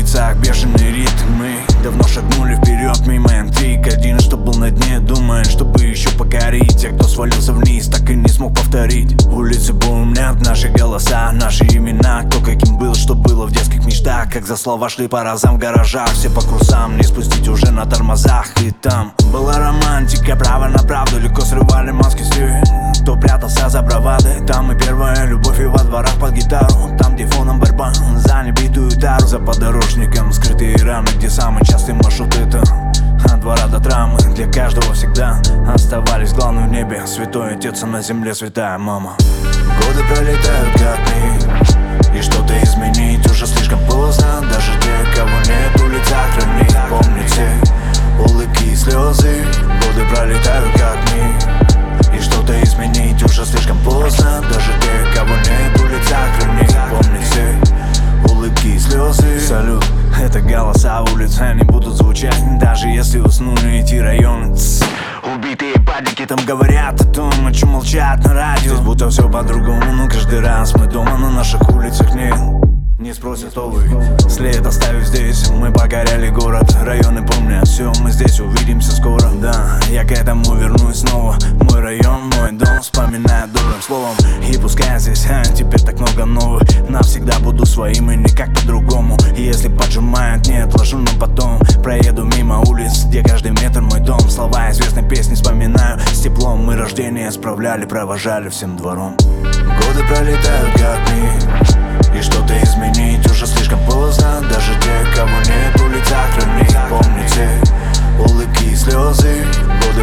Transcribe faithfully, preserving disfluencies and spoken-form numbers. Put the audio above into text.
улицах бешеный ритм. Мы давно шагнули вперед мимо интриг. Один, что был на дне, думает, чтобы еще покорить. Те, кто свалился вниз, так и не смог повторить. Улицы помнят наши голоса, наши имена. Кто каким был, что было в детских мечтах. Как за слова шли по разам в гаражах. Все по крузам, не спустить уже на тормозах. И там была романтика, право на правду. Легко срывали маски с людей, кто прятался за бравадой. Там и первая любовь, и во дворах под гитару. Там, где фоном борьба за небитую тару. За подорожником скрытые раны, где самый частый маршрут это от двора до трамы. Для каждого всегда оставались главным в небе святой отец, а на земле святая мама. Годы пролетают как миг, и что-то изменить уже слишком поздно. Даже те, кого нет, улица хранит. Помните улыбки и слезы. Годы пролетают как миг, и что-то изменить уже слишком поздно. Даже те, кого нет, улица хранит. Помните улыбки и слезы. Салют, это голоса улиц, они будут звучать, даже если уснули эти районы. Тс. Убитые падики там говорят о том, о чем молчат на радио. Здесь будто все по-другому, но каждый раз мы дома, на наших улицах нет. Не спросят, кто вы, след оставив здесь. Мы покоряли город, районы помнят все. Мы здесь увидимся скоро, да, я к этому вернусь снова. Мой район, мой дом, вспоминает добрым словом. И пускай здесь а, теперь так много новых, навсегда буду своим и никак по-другому. Если поджимают, не отложу на потом. Проеду мимо улиц, где каждый метр мой дом. Слова известной песни вспоминаю с теплом. Мы рождение справляли, провожали всем двором. Годы пролетают как миг, и что-то изменить уже слишком поздно. Даже те, кого нет, улица хранит. Помните улыбки и слезы. Годы